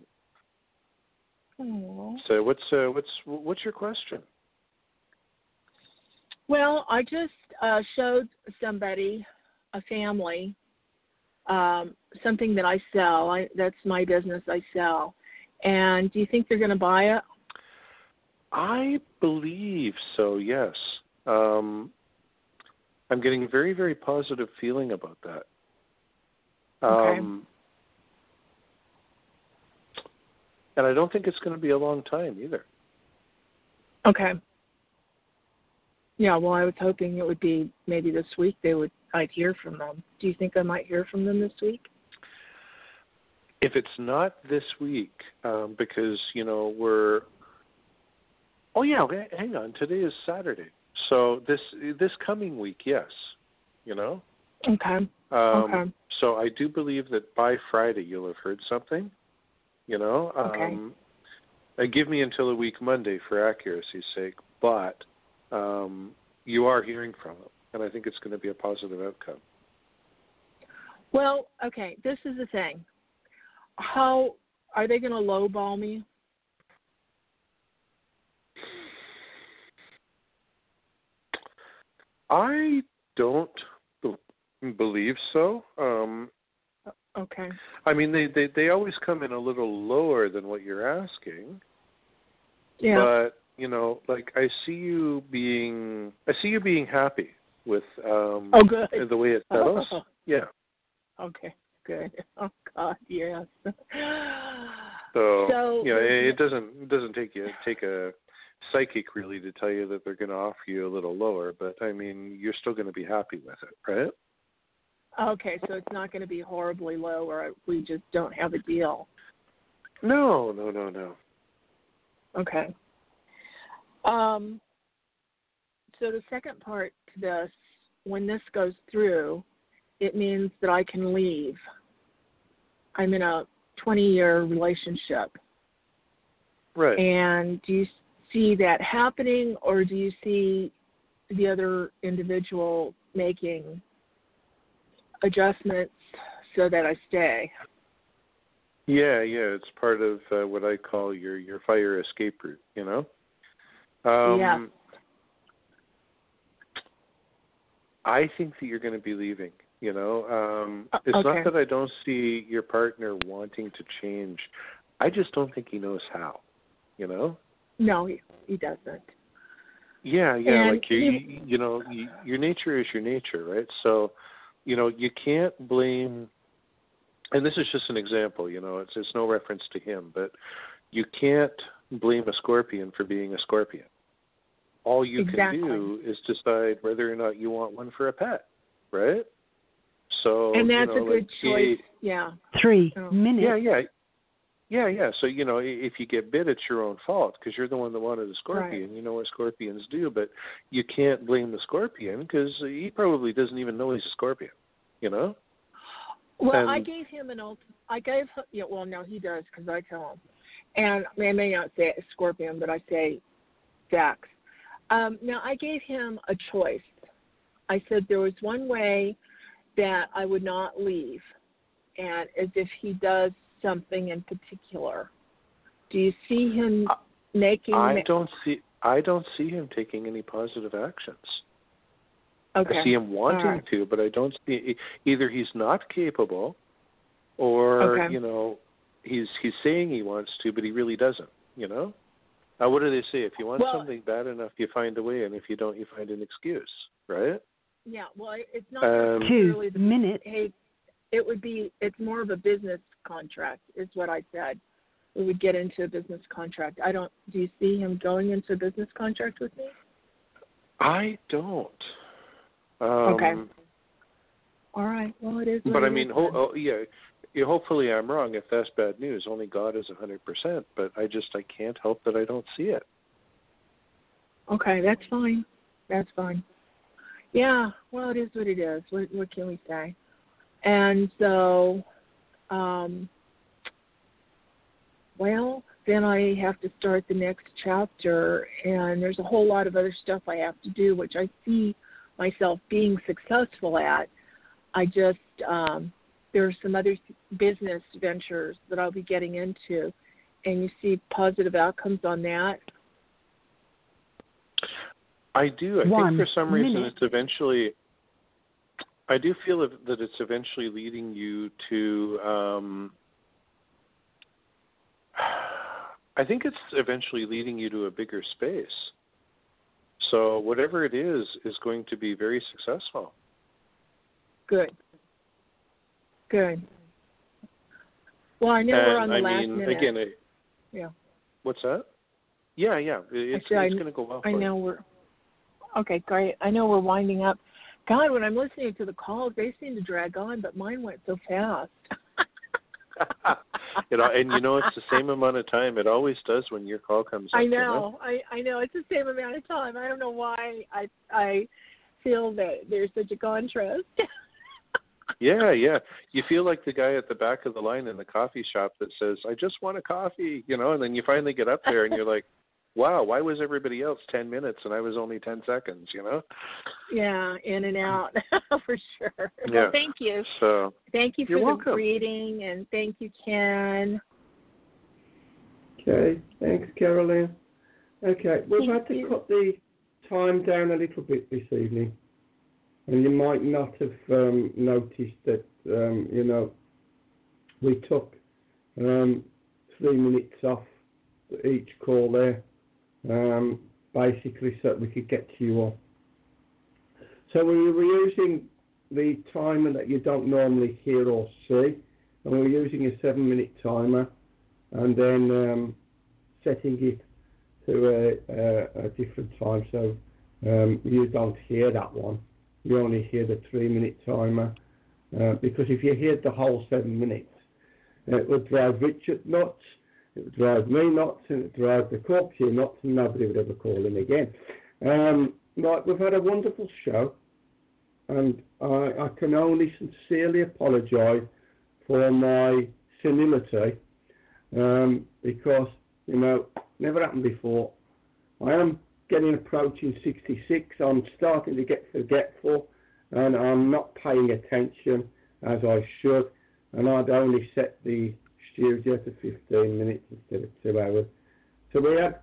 Aww. So what's your question? Well, I just showed somebody a family, something that I sell. That's my business. I sell. And do you think they're going to buy it? I believe so, yes. I'm getting a very, very positive feeling about that. Okay. And I don't think it's going to be a long time either. Okay. Yeah, well, I was hoping it would be maybe this week I'd hear from them. Do you think I might hear from them this week? If it's not this week, because, we're... Oh, yeah, hang on. Today is Saturday. So this coming week, yes, Okay. Okay. So I do believe that by Friday you'll have heard something, Okay. Give me until a week Monday for accuracy's sake, but you are hearing from them, and I think it's going to be a positive outcome. Well, okay, this is the thing. How are they going to lowball me? I don't believe so. Okay. I mean, they always come in a little lower than what you're asking. Yeah. But I see you being happy with good. the way it settles. Oh. Yeah. Okay. Good. Oh God, yes. So it doesn't take a psychic really to tell you that they're going to offer you a little lower, but I mean you're still going to be happy with it, right? Okay, so it's not going to be horribly low, or we just don't have a deal. No. Okay. So the second part to this, when this goes through, it means that I can leave. I'm in a 20-year relationship. Right. And do you see that happening, or do you see the other individual making adjustments so that I stay? Yeah, it's part of what I call your fire escape route, Yeah. I think that you're going to be leaving, It's okay. not that I don't see your partner wanting to change. I just don't think he knows how, No, he doesn't. Yeah, and like your nature is your nature, right? So, you can't blame, and this is just an example, it's no reference to him, but you can't blame a scorpion for being a scorpion. All you exactly. can do is decide whether or not you want one for a pet, right? So, and that's a good choice. Yeah. 3 minutes. Yeah. So, if you get bit, it's your own fault because you're the one that wanted a scorpion. Right. You know what scorpions do, but you can't blame the scorpion because he probably doesn't even know he's a scorpion, Well, and, I gave him no, he does because I tell him. And I may not say a scorpion, but I say Dax. Now, I gave him a choice. I said there was one way that I would not leave, and as if he does something in particular. Do you see him making? I don't see him taking any positive actions. Okay. I see him wanting to, but I don't see either he's not capable, or he's saying he wants to, but he really doesn't. What do they say? If you want something bad enough, you find a way, and if you don't, you find an excuse, right? Yeah. Well, it's not necessarily 2 minutes. Hey, it's more of a business contract, is what I said. We would get into a business contract. Do you see him going into a business contract with me? I don't. Okay. All right. Well, it is. But I mean, hopefully I'm wrong. If that's bad news, only God is 100%. But I can't help that I don't see it. Okay, that's fine. That's fine. Yeah. Well, it is what it is. What can we say? And so, then I have to start the next chapter, and there's a whole lot of other stuff I have to do, which I see myself being successful at. I just, there's some other business ventures that I'll be getting into, and you see positive outcomes on that? I do. I think for some reason it's eventually, I do feel that it's eventually leading you to. I think it's eventually leading you to a bigger space. So whatever it is going to be very successful. Good. Well, I know we're on the last minute. Again, yeah. What's that? Yeah. It's going to go well. I know we're. Okay, great. I know we're winding up. God, when I'm listening to the calls, they seem to drag on, but mine went so fast. And it's the same amount of time. It always does when your call comes up. I know. I know. It's the same amount of time. I don't know why I feel that there's such a contrast. Yeah. You feel like the guy at the back of the line in the coffee shop that says, "I just want a coffee," and then you finally get up there and you're like, wow, why was everybody else 10 minutes and I was only 10 seconds, Yeah, in and out, for sure. Yeah. Well, thank you. So, thank you for you're the welcome. reading, and thank you, Ken. Okay, thanks, Carolyn. Okay, we've had to cut the time down a little bit this evening. And you might not have noticed that, we took 3 minutes off each call there, basically so that we could get to you all. So we were using the timer that you don't normally hear or see, and we're using a 7-minute timer, and then setting it to a different time, so you don't hear that one. You only hear the 3-minute timer, because if you hear the whole 7 minutes, it would drive Richard nuts, it would drive me nuts, and it would drive the Corkscrew nuts, and nobody would ever call in again. Right, we've had a wonderful show, and I can only sincerely apologise for my senility, because, never happened before. I am approaching 66, I'm starting to get forgetful, and I'm not paying attention as I should, and I'd only set the studio to 15 minutes instead of 2 hours. So we had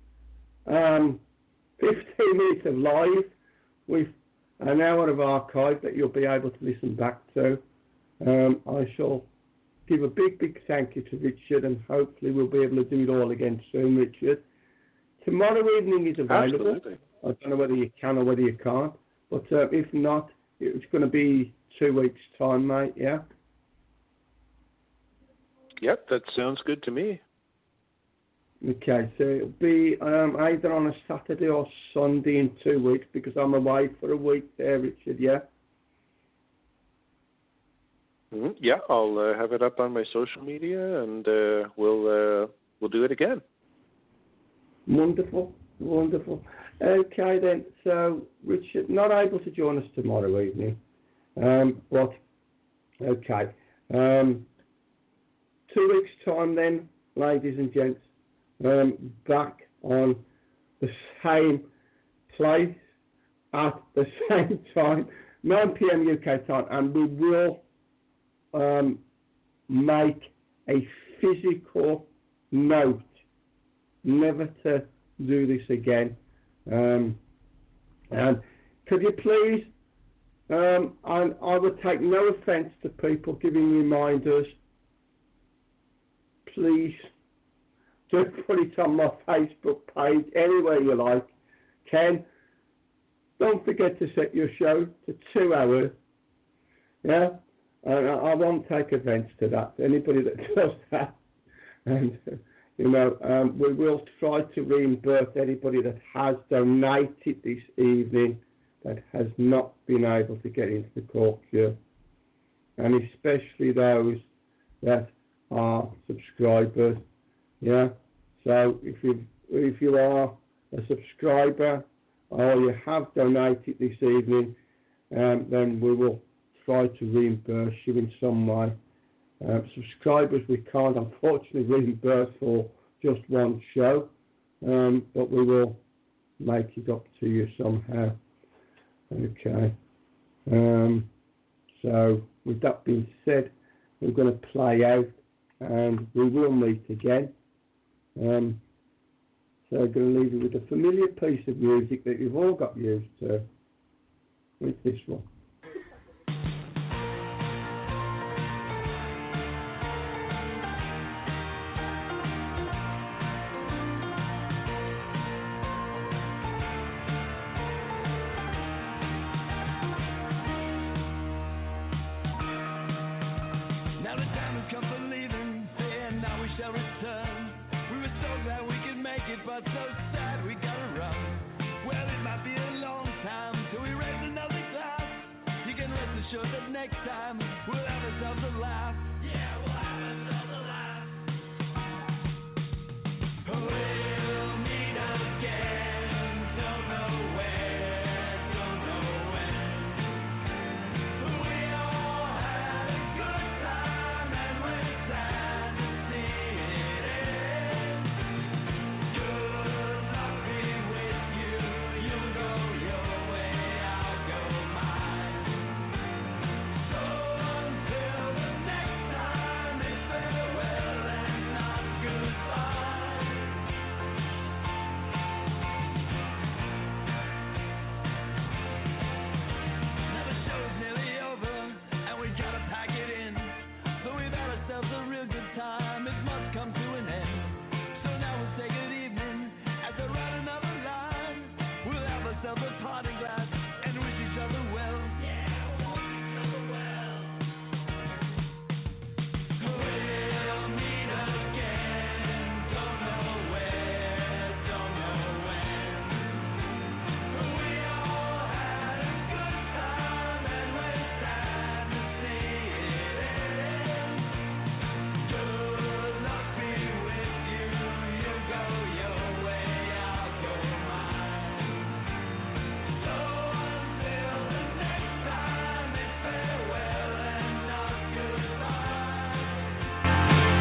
15 minutes of live with an hour of archive that you'll be able to listen back to. I shall give a big thank you to Richard, and hopefully we'll be able to do it all again soon, Richard. Tomorrow evening is available. Absolutely. I don't know whether you can or whether you can't, but if not, it's going to be 2 weeks' time, mate, yeah? Yep, that sounds good to me. Okay, so it'll be either on a Saturday or Sunday in 2 weeks, because I'm away for a week there, Richard, yeah? Yeah, I'll have it up on my social media, and we'll do it again. Wonderful. Okay then, so Richard, not able to join us tomorrow evening, but okay. 2 weeks' time then, ladies and gents, back on the same place at the same time, 9 p.m. UK time, and we will make a physical note never to do this again. And could you please, I would take no offence to people giving reminders. Please just put it on my Facebook page, anywhere you like. Ken, don't forget to set your show to 2 hours. Yeah? I won't take offence to that. Anybody that does that. And, we will try to reimburse anybody that has donated this evening that has not been able to get into the Corkscrew. And especially those that are subscribers. Yeah. So if you are a subscriber or you have donated this evening, then we will try to reimburse you in some way. Subscribers we can't unfortunately reimburse for just one show, but we will make it up to you somehow. Okay. So with that being said, we're going to play out, and we will meet again. So I'm going to leave you with a familiar piece of music that you've all got used to. With this one. got so sad we gotta run. Well, it might be a long time till we raise another glass. You can rest assured that next time we'll have ourselves a laugh. Yeah, we'll have ourselves a laugh. We'll meet again, don't know where, don't know when. We all had a good time and we're sad to see it end. Good luck be with you, you go your way, I'll go mine. So until the next time, it's farewell and not goodbye. Now the show's nearly over, and we gotta pack it in. But we've had ourselves a real good time, it must come to an end. So now we'll say good evening, as I write another line. We'll have ourselves a parting glass, and wish each other well. Yeah, we'll wish each other well. We'll meet again, don't know where, don't know when. We all had a good time and we're sad to see it end. Good luck be with you, you go your way, I'll go mine. So until the next time, it's farewell and not goodbye.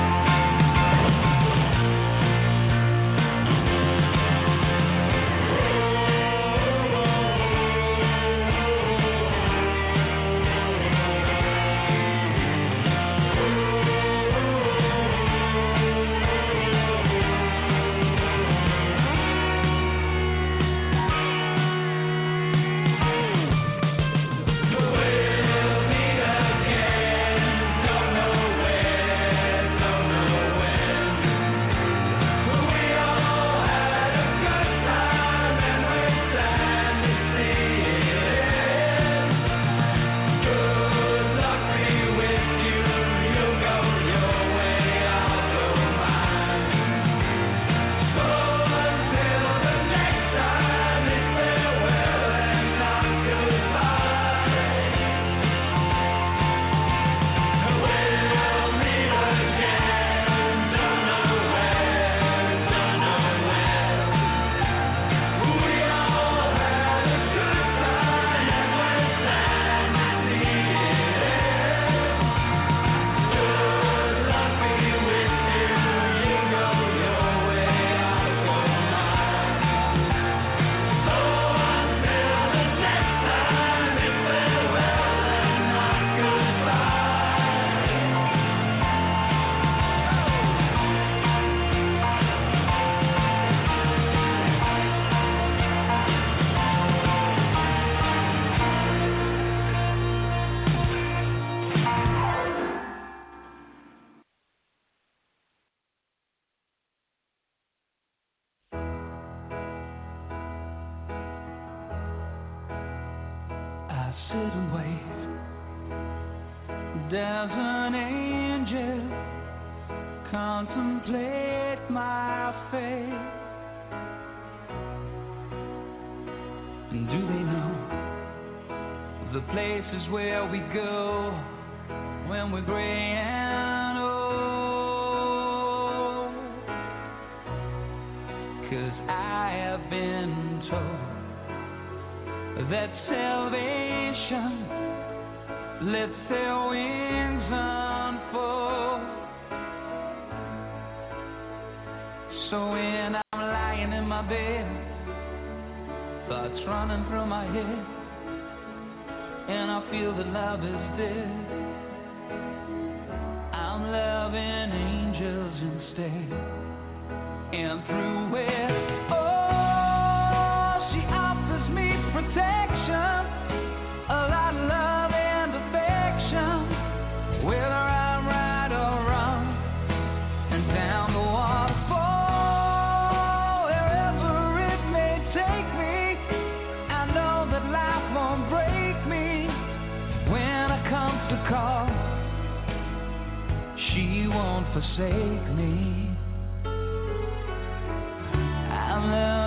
I sit and wait. There's an angel contemplate my fate. And do they know the places where we go when we're gray and old? 'Cause I have been told that salvation lets their wings unfold. So when I'm lying in my bed, thoughts running through my head, and I feel that love is dead, I'm loving angels instead. And through it, oh, she offers me protection, a lot of love and affection, whether I'm right or wrong, and down the waterfall, wherever it may take me, I know that life won't break me. When I come to call, she won't forsake me. left.